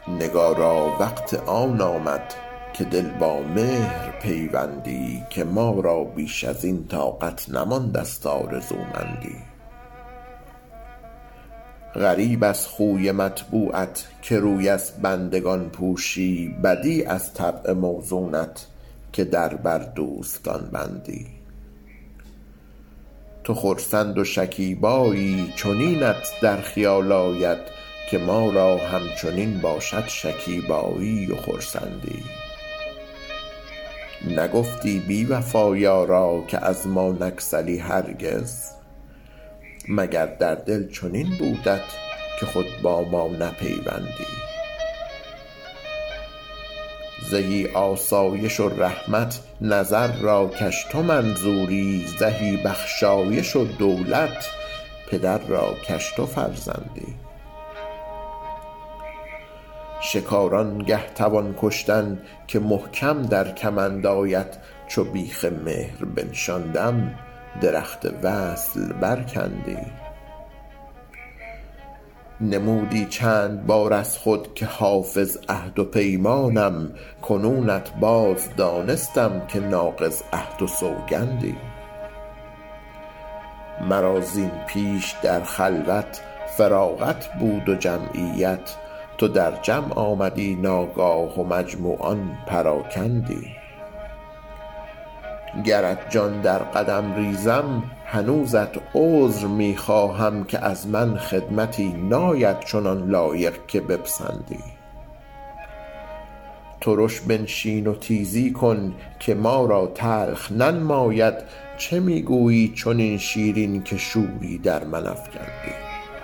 نگارا وقت آن آمد که دل با مهر پیوندی، که ما را بیش از این طاقت نماند است آرزومندی. غریب از خوی مطبوعت که روی از بندگان پوشی، بدیع از طبع موزونت که در بر دوستان بندی. تو خرسند و شکیبایی چنینت در خیال آید، که ما را همچنین باشد شکیبایی و خرسندی. نگفتی بی وفا یارا که از ما نگسلی هرگز، مگر در دل چنین بودت که خود با ما نپیوندی. زهی آسایش و رحمت نظر را کش تو منظوری، زهی بخشایش و دولت پدر را کش تو فرزندی. شکار آنگه توان کشتن که محکم در کمند آید، چو بیخ مهر بنشاندم درخت وصل برکندی. نمودی چند بار از خود که حافظ عهد و پیمانم، کنونت باز دانستم که ناقض عهد و سوگندی. مرا زین پیش در خلوت فراغت بود و جمعیت، تو در جمع آمدی ناگاه و مجموعان پراکندی. گرت جان در قدم ریزم هنوزت عذر می خواهم، که از من خدمتی ناید چنان لایق که بپسندی. ترش بنشین و تیزی کن که ما را تلخ ننماید، چه می گویی چنین شیرین که شوری در من افکندی.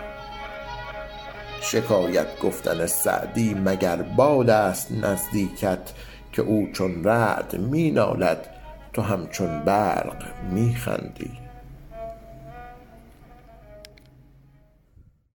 شکایت گفتن سعدی مگر باد است نزدیکت، که او چون رعد می نالد تو همچون برق می خندی.